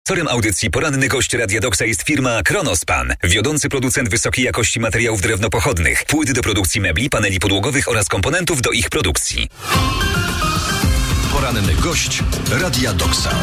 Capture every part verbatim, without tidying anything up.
Sponsorem audycji Poranny Gość Radia Doksa jest firma Kronospan, wiodący producent wysokiej jakości materiałów drewnopochodnych, płyt do produkcji mebli, paneli podłogowych oraz komponentów do ich produkcji. Poranny Gość Radia Doksa.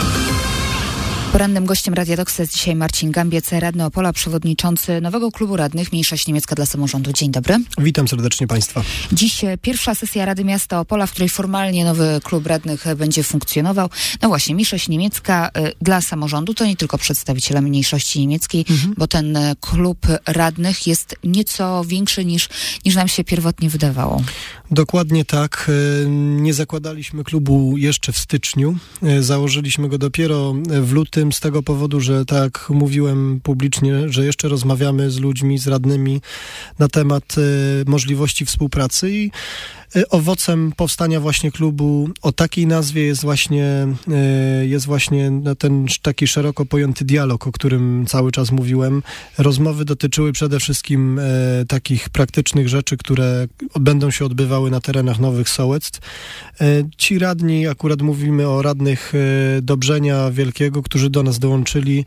Porannym gościem Radia Doksa jest dzisiaj Marcin Gambiec, radny Opola, przewodniczący nowego klubu radnych Mniejszość Niemiecka dla Samorządu. Dzień dobry. Witam serdecznie Państwa. Dziś pierwsza sesja Rady Miasta Opola, w której formalnie nowy klub radnych będzie funkcjonował. No właśnie, Mniejszość Niemiecka y, dla Samorządu to nie tylko przedstawiciele mniejszości niemieckiej, mhm. bo ten klub radnych jest nieco większy niż, niż nam się pierwotnie wydawało. Dokładnie tak. Nie zakładaliśmy klubu jeszcze w styczniu. Założyliśmy go dopiero w lutym z tego powodu, że tak mówiłem publicznie, że jeszcze rozmawiamy z ludźmi, z radnymi na temat możliwości współpracy i owocem powstania właśnie klubu o takiej nazwie jest właśnie, jest właśnie ten taki szeroko pojęty dialog, o którym cały czas mówiłem. Rozmowy dotyczyły przede wszystkim takich praktycznych rzeczy, które będą się odbywały na terenach nowych sołectw. Ci radni, akurat mówimy o radnych Dobrzenia Wielkiego, którzy do nas dołączyli,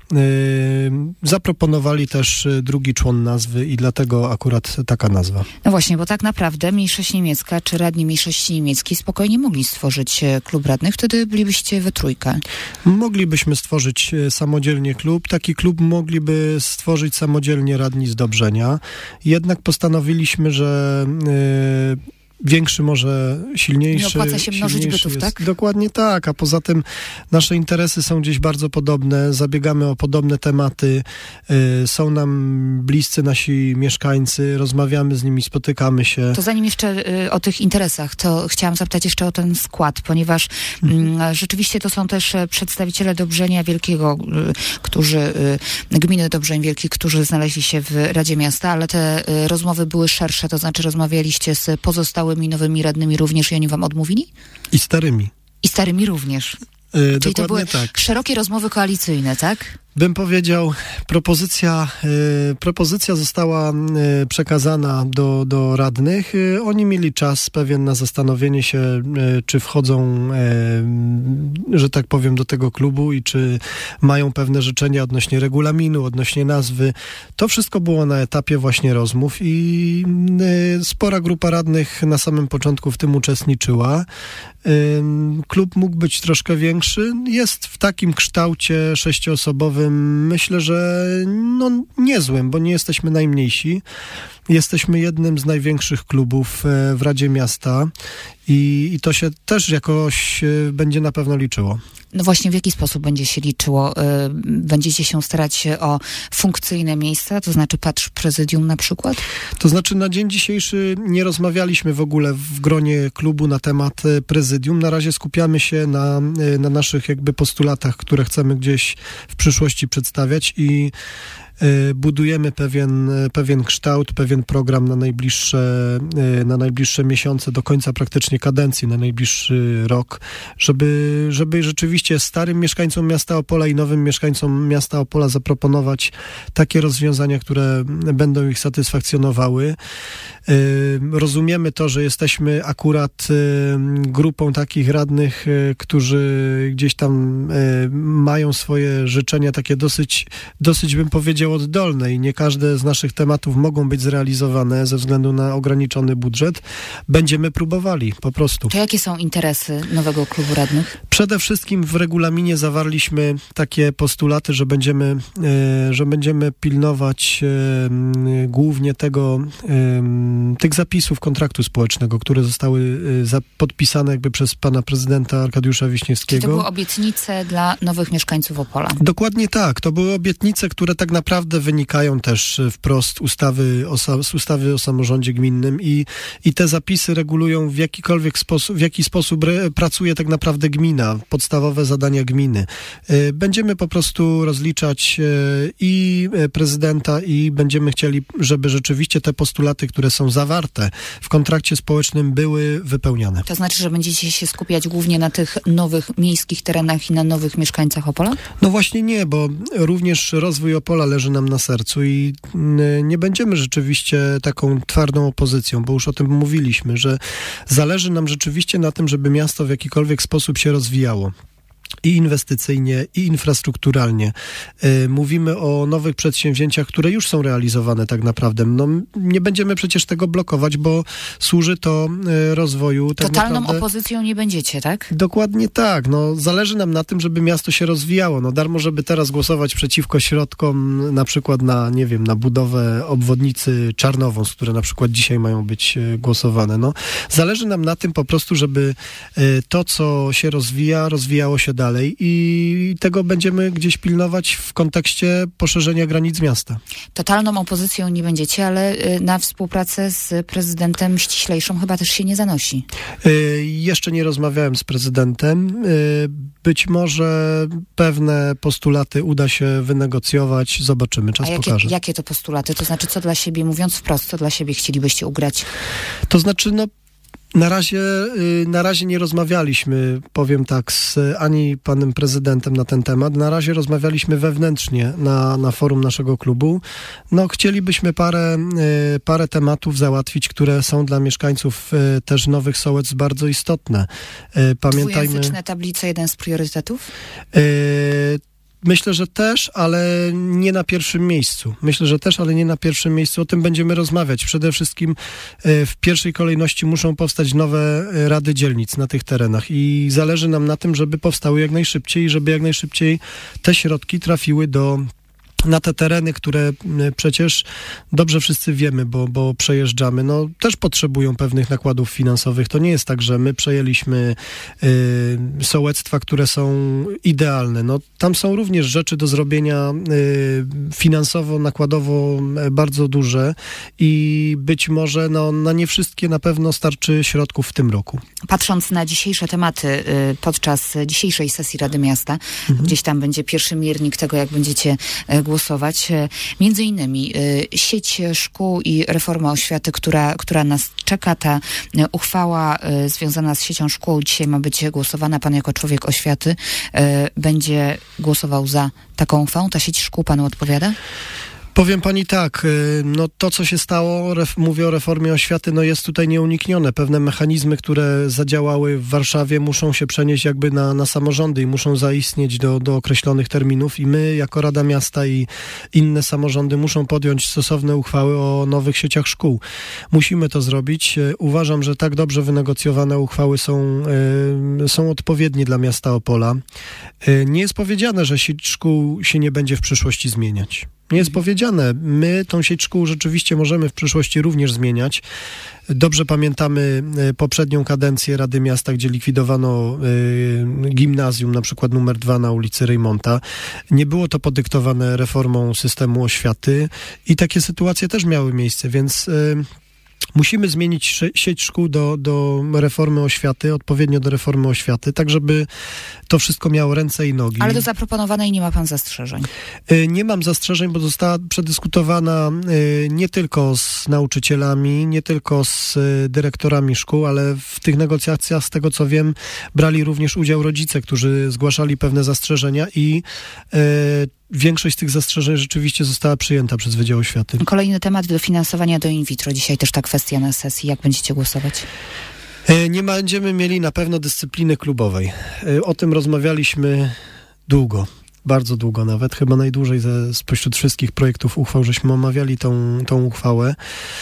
zaproponowali też drugi człon nazwy i dlatego akurat taka nazwa. No właśnie, bo tak naprawdę Mniejszość Niemiecka czy radni Mniejszości Niemieckiej spokojnie mogli stworzyć klub radnych, wtedy bylibyście we trójkę. Moglibyśmy stworzyć samodzielnie klub. Taki klub mogliby stworzyć samodzielnie radni z Dobrzenia. Jednak postanowiliśmy, że yy, większy może silniejszy. Nie opłaca się mnożyć bytów, jest. tak? Dokładnie tak, a poza tym nasze interesy są gdzieś bardzo podobne, zabiegamy o podobne tematy, y, są nam bliscy nasi mieszkańcy, rozmawiamy z nimi, spotykamy się. To zanim jeszcze y, o tych interesach, to chciałam zapytać jeszcze o ten skład, ponieważ mhm. y, rzeczywiście to są też przedstawiciele Dobrzenia Wielkiego, y, którzy, y, gminy Dobrzeń Wielki, którzy znaleźli się w Radzie Miasta, ale te y, rozmowy były szersze, to znaczy rozmawialiście z pozostałymi nowymi radnymi również i oni wam odmówili? I starymi. I starymi również. Yy, Czyli to były tak. szerokie rozmowy koalicyjne, tak? Bym powiedział, propozycja, y, propozycja została y, przekazana do, do radnych. Y, oni mieli czas pewien na zastanowienie się, y, czy wchodzą, y, że tak powiem, do tego klubu i czy mają pewne życzenia odnośnie regulaminu, odnośnie nazwy. To wszystko było na etapie właśnie rozmów i y, spora grupa radnych na samym początku w tym uczestniczyła. Y, klub mógł być troszkę większy. Jest w takim kształcie sześcioosobowym, myślę, że no niezłym, bo nie jesteśmy najmniejsi. Jesteśmy jednym z największych klubów w Radzie Miasta i, i to się też jakoś będzie na pewno liczyło. No właśnie, w jaki sposób będzie się liczyło? Będziecie się starać o funkcyjne miejsca, to znaczy patrz prezydium na przykład? To znaczy na dzień dzisiejszy nie rozmawialiśmy w ogóle w gronie klubu na temat prezydium. Na razie skupiamy się na, na naszych jakby postulatach, które chcemy gdzieś w przyszłości przedstawiać i budujemy pewien, pewien kształt, pewien program na najbliższe, na najbliższe miesiące, do końca praktycznie kadencji, na najbliższy rok, żeby, żeby rzeczywiście starym mieszkańcom miasta Opola i nowym mieszkańcom miasta Opola zaproponować takie rozwiązania, które będą ich satysfakcjonowały. Rozumiemy to, że jesteśmy akurat grupą takich radnych, którzy gdzieś tam mają swoje życzenia takie dosyć, dosyć bym powiedział oddolne i nie każde z naszych tematów mogą być zrealizowane ze względu na ograniczony budżet. Będziemy próbowali, po prostu. To jakie są interesy nowego klubu radnych? Przede wszystkim w regulaminie zawarliśmy takie postulaty, że będziemy, że będziemy pilnować głównie tego, tych zapisów kontraktu społecznego, które zostały podpisane jakby przez pana prezydenta Arkadiusza Wiśniewskiego. Czyli to były obietnice dla nowych mieszkańców Opola? Dokładnie tak. To były obietnice, które tak naprawdę wynikają też wprost ustawy o, z ustawy o samorządzie gminnym i, i te zapisy regulują w jakikolwiek sposób, w jaki sposób re, pracuje tak naprawdę gmina, podstawowe zadania gminy. Będziemy po prostu rozliczać i prezydenta i będziemy chcieli, żeby rzeczywiście te postulaty, które są zawarte w kontrakcie społecznym, były wypełniane. To znaczy, że będziecie się skupiać głównie na tych nowych miejskich terenach i na nowych mieszkańcach Opola? No właśnie nie, bo również rozwój Opola leży nam na sercu i nie będziemy rzeczywiście taką twardą opozycją, bo już o tym mówiliśmy, że zależy nam rzeczywiście na tym, żeby miasto w jakikolwiek sposób się rozwijało. i inwestycyjnie, i infrastrukturalnie. Yy, mówimy o nowych przedsięwzięciach, które już są realizowane tak naprawdę. No, nie będziemy przecież tego blokować, bo służy to yy, rozwoju. Tak Totalną naprawdę... opozycją nie będziecie, tak? Dokładnie tak. No, zależy nam na tym, żeby miasto się rozwijało. No, darmo, żeby teraz głosować przeciwko środkom, na przykład na, nie wiem, na budowę obwodnicy Czarnowąs, które na przykład dzisiaj mają być yy, głosowane. No, zależy nam na tym po prostu, żeby yy, to, co się rozwija, rozwijało się dalej. I tego będziemy gdzieś pilnować w kontekście poszerzenia granic miasta. Totalną opozycją nie będziecie, ale na współpracę z prezydentem ściślejszą chyba też się nie zanosi. Y, jeszcze nie rozmawiałem z prezydentem. Y, być może pewne postulaty uda się wynegocjować. Zobaczymy, czas A jakie, pokaże. jakie to postulaty? To znaczy, co dla siebie, mówiąc wprost, co dla siebie chcielibyście ugrać? To znaczy, no Na razie, na razie nie rozmawialiśmy, powiem tak, z ani panem prezydentem na ten temat. Na razie rozmawialiśmy wewnętrznie na, na forum naszego klubu. No, chcielibyśmy parę, parę tematów załatwić, które są dla mieszkańców też Nowych Sołec bardzo istotne. Pamiętajmy... Dwujęzyczne tablice, jeden z priorytetów? Y- Myślę, że też, ale nie na pierwszym miejscu. Myślę, że też, ale nie na pierwszym miejscu. O tym będziemy rozmawiać. Przede wszystkim w pierwszej kolejności muszą powstać nowe rady dzielnic na tych terenach i zależy nam na tym, żeby powstały jak najszybciej i żeby jak najszybciej te środki trafiły do na te tereny, które przecież dobrze wszyscy wiemy, bo, bo przejeżdżamy, no też potrzebują pewnych nakładów finansowych. To nie jest tak, że my przejęliśmy y, sołectwa, które są idealne. No tam są również rzeczy do zrobienia y, finansowo, nakładowo bardzo duże i być może no, na nie wszystkie na pewno starczy środków w tym roku. Patrząc na dzisiejsze tematy y, podczas dzisiejszej sesji Rady Miasta, mhm. gdzieś tam będzie pierwszy miernik tego, jak będziecie y, głosować. Między innymi y, sieć szkół i reforma oświaty, która, która nas czeka. Ta y, uchwała y, związana z siecią szkół dzisiaj ma być głosowana. Pan jako człowiek oświaty y, będzie głosował za taką uchwałą. Ta sieć szkół panu odpowiada? Powiem pani tak, no to co się stało, ref, mówię o reformie oświaty, no jest tutaj nieuniknione. Pewne mechanizmy, które zadziałały w Warszawie, muszą się przenieść jakby na, na samorządy i muszą zaistnieć do, do określonych terminów i my jako Rada Miasta i inne samorządy muszą podjąć stosowne uchwały o nowych sieciach szkół. Musimy to zrobić. Uważam, że tak dobrze wynegocjowane uchwały są, y, są odpowiednie dla miasta Opola. Y, nie jest powiedziane, że sieć szkół się nie będzie w przyszłości zmieniać. Nie jest powiedziane. My tą sieć szkół rzeczywiście możemy w przyszłości również zmieniać. Dobrze pamiętamy poprzednią kadencję Rady Miasta, gdzie likwidowano y, gimnazjum, na przykład numer dwa na ulicy Reymonta. Nie było to podyktowane reformą systemu oświaty i takie sytuacje też miały miejsce, więc... Y, Musimy zmienić sieć szkół do, do reformy oświaty, odpowiednio do reformy oświaty, tak żeby to wszystko miało ręce i nogi. Ale do zaproponowanej nie ma pan zastrzeżeń? Nie mam zastrzeżeń, bo została przedyskutowana nie tylko z nauczycielami, nie tylko z dyrektorami szkół, ale w tych negocjacjach, z tego co wiem, brali również udział rodzice, którzy zgłaszali pewne zastrzeżenia i większość z tych zastrzeżeń rzeczywiście została przyjęta przez Wydział Oświaty. Kolejny temat, dofinansowania do in vitro. Dzisiaj też ta kwestia na sesji. Jak będziecie głosować? Nie będziemy mieli na pewno dyscypliny klubowej. O tym rozmawialiśmy długo. Bardzo długo nawet, chyba najdłużej ze, spośród wszystkich projektów uchwał, żeśmy omawiali tą, tą uchwałę.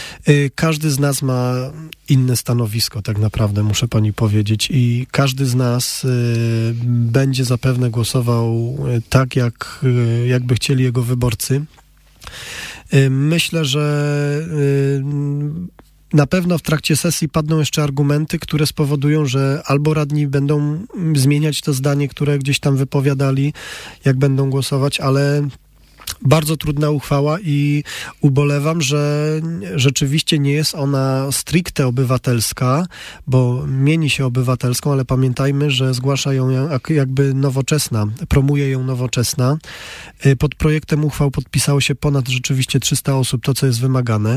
Każdy z nas ma inne stanowisko, tak naprawdę, muszę pani powiedzieć, i każdy z nas y, będzie zapewne głosował tak, jak, y, jakby chcieli jego wyborcy. Y, myślę, że y, na pewno w trakcie sesji padną jeszcze argumenty, które spowodują, że albo radni będą zmieniać to zdanie, które gdzieś tam wypowiadali, jak będą głosować, ale bardzo trudna uchwała i ubolewam, że rzeczywiście nie jest ona stricte obywatelska, bo mieni się obywatelską, ale pamiętajmy, że zgłasza ją jakby Nowoczesna, promuje ją Nowoczesna. Pod projektem uchwał podpisało się ponad rzeczywiście trzysta osób, to co jest wymagane,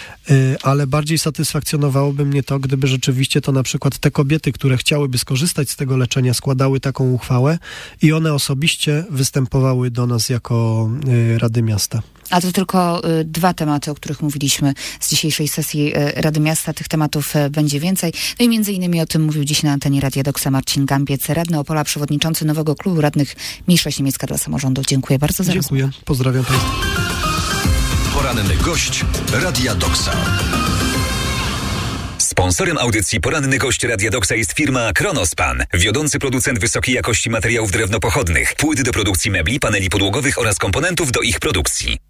ale bardziej satysfakcjonowałoby mnie to, gdyby rzeczywiście to na przykład te kobiety, które chciałyby skorzystać z tego leczenia, składały taką uchwałę i one osobiście występowały do nas jako Rady Miasta. A to tylko y, dwa tematy, o których mówiliśmy z dzisiejszej sesji y, Rady Miasta. Tych tematów y, będzie więcej. No i między innymi o tym mówił dziś na antenie Radia Doksa Marcin Gambiec, radny Opola, przewodniczący nowego klubu radnych Mniejszość Niemiecka dla Samorządu. Dziękuję bardzo za Dziękuję. rozmowę. Pozdrawiam Państwa. Poranny gość Radia Doksa. Sponsorem audycji Poranny Gość Radia Doksa jest firma Kronospan, wiodący producent wysokiej jakości materiałów drewnopochodnych, płyt do produkcji mebli, paneli podłogowych oraz komponentów do ich produkcji.